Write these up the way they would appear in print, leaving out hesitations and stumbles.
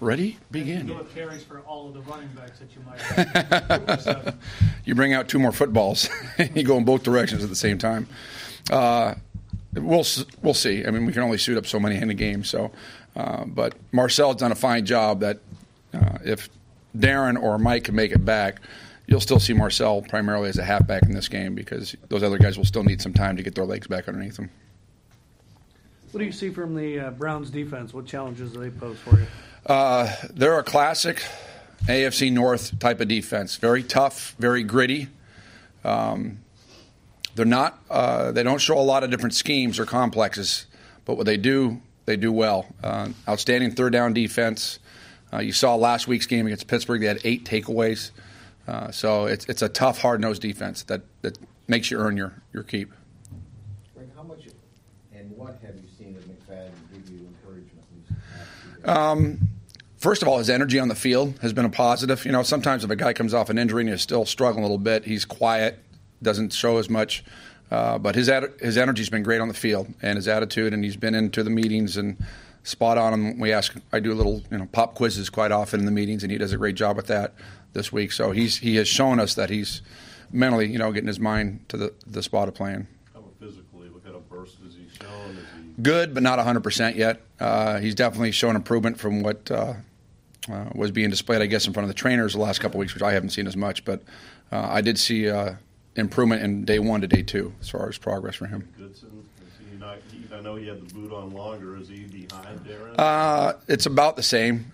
Ready? Begin. You have carries for all of the running backs that you might have. You bring out 2 more footballs. You go in both directions at the same time. We'll see. I mean, we can only suit up so many in a game. So, but Marcel's done a fine job that if Darren or Mike can make it back, you'll still see Marcel primarily as a halfback in this game because those other guys will still need some time to get their legs back underneath them. What do you see from the Browns defense? What challenges do they pose for you? They're a classic AFC North type of defense. Very tough, very gritty. They're not. They don't show a lot of different schemes or complexes, but what they do well. Outstanding third down defense. You saw last week's game against Pittsburgh. They had 8 takeaways. So it's a tough, hard-nosed defense that makes you earn your keep. Frank, how much and what have you seen of McFadden give you encouragement these past 2 days? First of all, his energy on the field has been a positive. You know, sometimes if a guy comes off an injury and he's still struggling a little bit, he's quiet, doesn't show as much. But his energy's been great on the field, and his attitude, and he's been into the meetings and spot on. And I do little pop quizzes quite often in the meetings, and he does a great job with that this week. So he has shown us that he's mentally, getting his mind to the spot of playing. How about physically? What kind of burst has he shown? Good, but not 100% yet. He's definitely shown improvement from what was being displayed, I guess, in front of the trainers the last couple of weeks, which I haven't seen as much. But I did see improvement in day 1 to day 2 as far as progress for him. Goodson, I know he had the boot on longer. Is he behind Darren? It's about the same.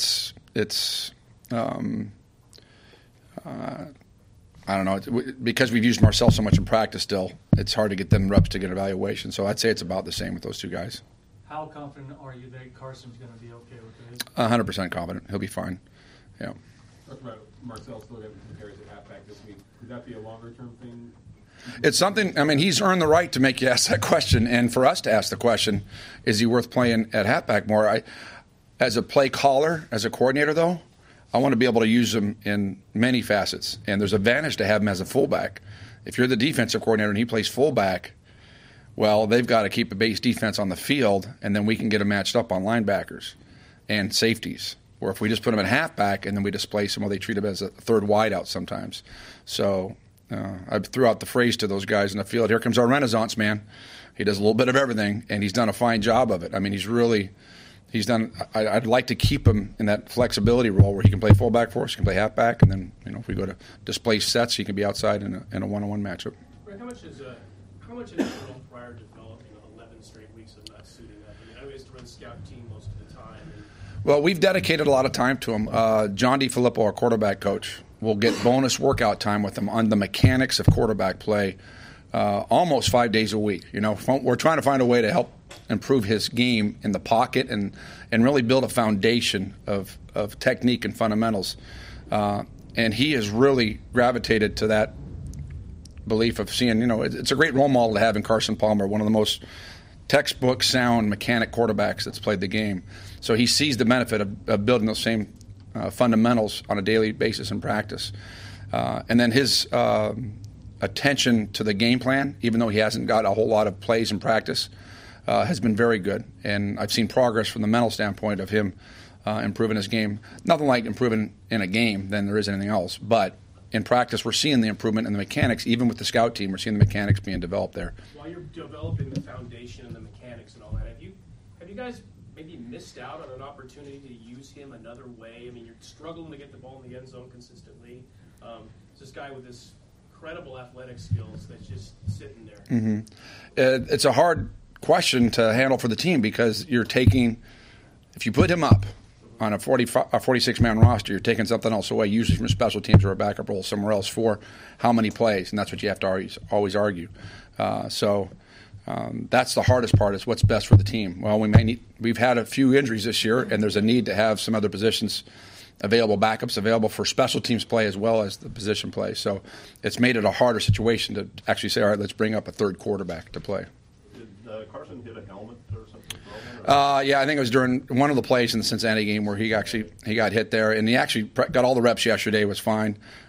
I don't know. Because we've used Marcel so much in practice still, it's hard to get them reps to get evaluation. So I'd say it's about the same with those 2 guys. How confident are you that Carson's going to be okay with it? 100% confident. He'll be fine. Yeah. Talk about Marcel still getting some carries at halfback this week. Could that be a longer-term thing? It's something, I mean, he's earned the right to make you ask that question, and for us to ask the question, is he worth playing at halfback more? As a play caller, as a coordinator, though, I want to be able to use him in many facets, and there's an advantage to have him as a fullback. If you're the defensive coordinator and he plays fullback, well, they've got to keep a base defense on the field, and then we can get him matched up on linebackers and safeties. Or if we just put him at halfback and then we displace him, well, they treat him as a third wideout sometimes. So I threw out the phrase to those guys in the field, here comes our Renaissance man. He does a little bit of everything, and he's done a fine job of it. I mean, I'd like to keep him in that flexibility role where he can play fullback for us, he can play halfback, and then if we go to display sets, he can be outside in a one-on-one matchup. Right, how much is prior to developing 11 straight weeks of not suiting up? I mean, I used to run the scout team most of the time. Well, we've dedicated a lot of time to him. John DeFilippo, our quarterback coach, will get bonus workout time with him on the mechanics of quarterback play almost 5 days a week. We're trying to find a way to help improve his game in the pocket and really build a foundation of technique and fundamentals. And he has really gravitated to that belief of seeing, it's a great role model to have in Carson Palmer, one of the most textbook sound mechanic quarterbacks that's played the game. So he sees the benefit of building those same fundamentals on a daily basis in practice. And then his attention to the game plan, even though he hasn't got a whole lot of plays in practice, has been very good. And I've seen progress from the mental standpoint of him improving his game. Nothing like improving in a game than there is anything else. But in practice, we're seeing the improvement in the mechanics. Even with the scout team, we're seeing the mechanics being developed there. While you're developing the foundation and the mechanics and all that, have you guys maybe missed out on an opportunity to use him another way? I mean, you're struggling to get the ball in the end zone consistently. It's this guy with this incredible athletic skills that's just sitting there. Mm-hmm. It's a hard question to handle for the team because you're taking, if you put him up on a 46-man roster, you're taking something else away, usually from special teams or a backup role somewhere else for how many plays, and that's what you have to always argue. So that's the hardest part is what's best for the team. Well, we've had a few injuries this year, and there's a need to have some other positions available, backups available for special teams play as well as the position play. So it's made it a harder situation to actually say, all right, let's bring up a third quarterback to play. Did Carson hit a helmet or something? Yeah, I think it was during one of the plays in the Cincinnati game where he got hit there, and he actually got all the reps yesterday, was fine.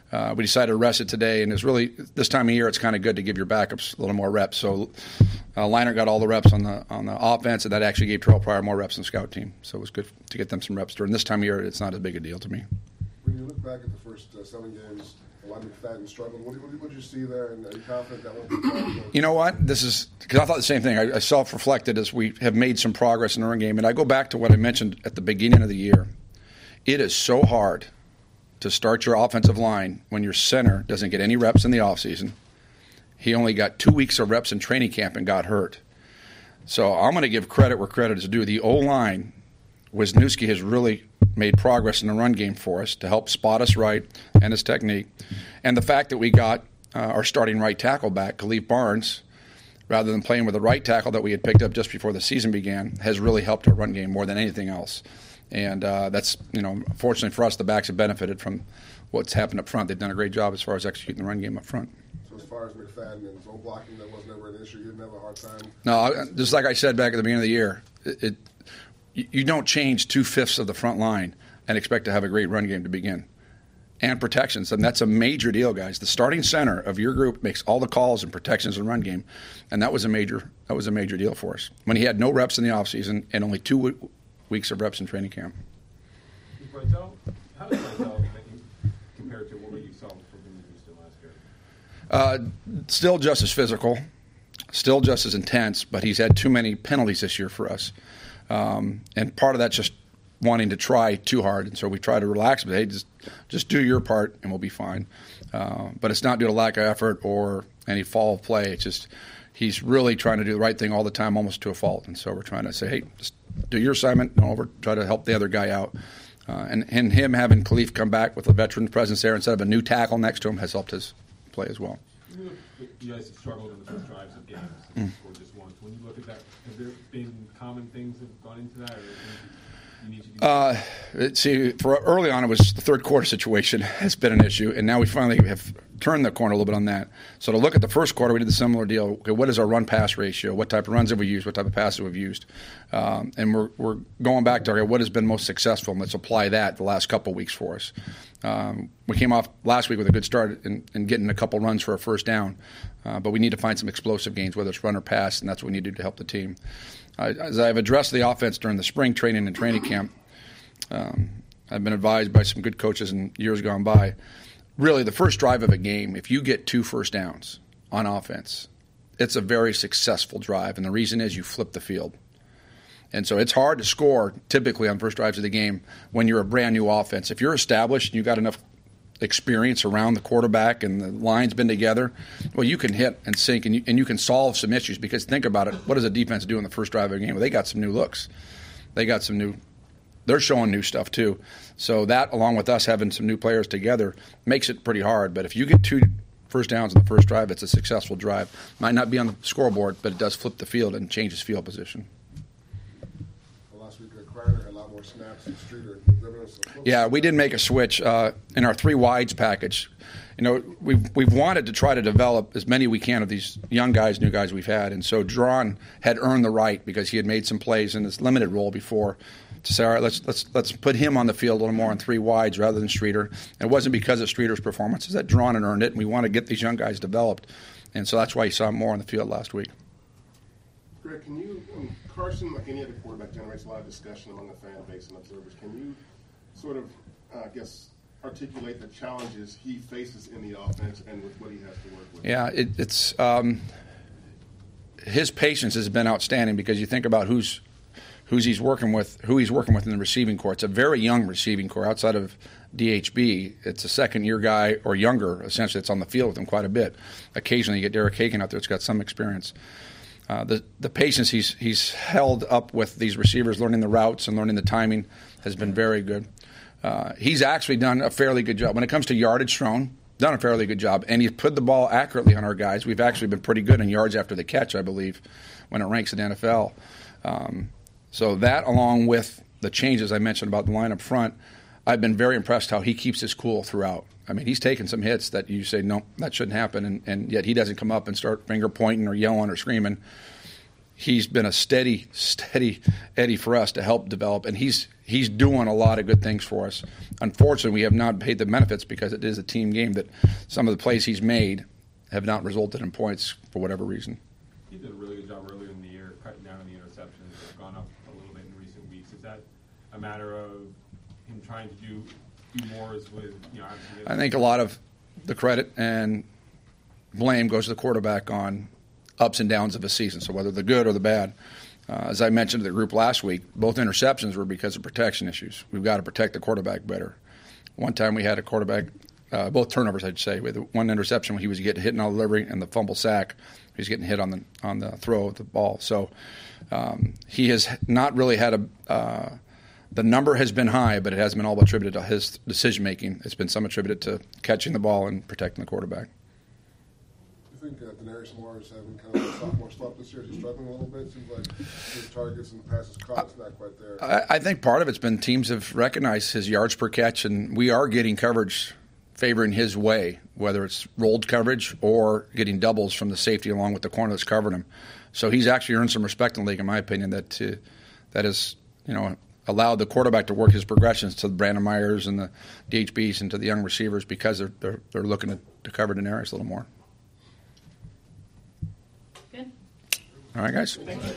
We decided to rest it today, and it's really this time of year. It's kind of good to give your backups a little more reps. So Leinart got all the reps on the offense, and that actually gave Terrell Pryor more reps on the scout team. So it was good to get them some reps during this time of year. It's not as big a deal to me. When you look back at the first 7 games, a lot of McFadden struggled. What did you see there, and are you confident that won't be possible? You know what? This is because I thought the same thing. I self-reflected as we have made some progress in the run game, and I go back to what I mentioned at the beginning of the year. It is so hard to start your offensive line when your center doesn't get any reps in the offseason. He only got 2 weeks of reps in training camp and got hurt. So I'm going to give credit where credit is due. The O-line, Wisniewski has really made progress in the run game for us to help spot us right and his technique. And the fact that we got our starting right tackle back, Khalif Barnes, rather than playing with the right tackle that we had picked up just before the season began, has really helped our run game more than anything else. And that's, fortunately for us, the backs have benefited from what's happened up front. They've done a great job as far as executing the run game up front. So as far as McFadden and zone blocking, that was never an issue. You didn't have a hard time? No, just like I said back at the beginning of the year, you don't change 2/5 of the front line and expect to have a great run game to begin. And protections, and that's a major deal, guys. The starting center of your group makes all the calls and protections and run game, and that was a major deal for us. When he had no reps in the offseason and only 2 weeks of reps in training camp. How does Bruntel compare to what you saw from him in Houston last year? Still just as physical, still just as intense, but he's had too many penalties this year for us. And part of that's just wanting to try too hard, and so we try to relax. But hey, just do your part, and we'll be fine. But it's not due to lack of effort or any fall of play. It's just he's really trying to do the right thing all the time, almost to a fault. And so we're trying to say, hey, just do your assignment, and try to help the other guy out. And him having Khalif come back with a veteran presence there instead of a new tackle next to him has helped his play as well. You guys have struggled in the first drives of games, or just once. When you look at that, have there been common things that have gone into that, or you need to do? See, for early on, it was the third quarter situation has been an issue, and now we finally have turned the corner a little bit on that. So to look at the first quarter, we did the similar deal. Okay, what is our run-pass ratio? What type of runs have we used? What type of passes have we used? And we're going back to, okay, what has been most successful, and let's apply that the last couple of weeks for us. We came off last week with a good start in getting a couple runs for a first down, but we need to find some explosive gains, whether it's run or pass, and that's what we need to do to help the team. As I've addressed the offense during the spring training and training camp, I've been advised by some good coaches in years gone by, really the first drive of a game, if you get 2 first downs on offense, it's a very successful drive, and the reason is you flip the field. And so it's hard to score typically on first drives of the game when you're a brand new offense. If you're established and you've got enough experience around the quarterback and the line's been together, well, you can hit and sink and you can solve some issues, because think about it, what does a defense do in the first drive of a game? Well, they got some new looks. They're showing new stuff too. So that, along with us having some new players together, makes it pretty hard. But if you get 2 first downs in the first drive, it's a successful drive. Might not be on the scoreboard, but it does flip the field and changes field position. Last week, Kreider had a lot more snaps than Streeter. Yeah, we did make a switch in our 3 wides package. We've wanted to try to develop as many we can of these young guys, new guys we've had, and so Drawn had earned the right because he had made some plays in his limited role before to say, all right, let's put him on the field a little more on 3 wides rather than Streeter. And it wasn't because of Streeter's performance; it's that Drawn had earned it, and we want to get these young guys developed, and so that's why you saw him more on the field last week. Greg, can you, Carson, like any other quarterback, generates a lot of discussion among the fan base and observers. Can you sort of, articulate the challenges he faces in the offense and with what he has to work with? Yeah, it's his patience has been outstanding, because you think about who he's working with in the receiving corps. It's a very young receiving corps. Outside of DHB, it's a second-year guy or younger, essentially, that's on the field with him quite a bit. Occasionally you get Derek Hagan out there that's got some experience. The patience he's held up with these receivers, learning the routes and learning the timing, has been very good. He's actually done a fairly good job. When it comes to yardage thrown, done a fairly good job. And he's put the ball accurately on our guys. We've actually been pretty good in yards after the catch, I believe, when it ranks in the NFL. So that, along with the changes I mentioned about the line up front, I've been very impressed how he keeps his cool throughout. I mean, he's taken some hits that you say, no, that shouldn't happen, and yet he doesn't come up and start finger pointing or yelling or screaming. he's been a steady Eddie for us to help develop, and he's doing a lot of good things for us. Unfortunately, we have not paid the benefits because it is a team game that some of the plays he's made have not resulted in points for whatever reason. He did a really good job earlier in the year, cutting down on the interceptions. They've gone up a little bit in recent weeks. Is that a matter of him trying to do more with, obviously I think a lot of the credit and blame goes to the quarterback on ups and downs of a season, so whether they're good or the bad. As I mentioned to the group last week, both interceptions were because of protection issues. We've got to protect the quarterback better. One time we had a quarterback, both turnovers, I'd say. With one interception, he was getting hit in all delivery, and the fumble sack, he was getting hit on the throw of the ball. So he has not really had the number has been high, but it hasn't been all attributed to his decision making. It's been some attributed to catching the ball and protecting the quarterback. I think Denarius Moore is having kind of a sophomore slump this year. He's struggling a little bit. Seems like his targets and passes caught is not quite there. I think part of it's been teams have recognized his yards per catch, and we are getting coverage favoring his way, whether it's rolled coverage or getting doubles from the safety along with the corner that's covering him. So he's actually earned some respect in the league, in my opinion, that has allowed the quarterback to work his progressions to the Brandon Myers and the DHBs and to the young receivers because they're looking to cover Denarius a little more. Good. All right, guys.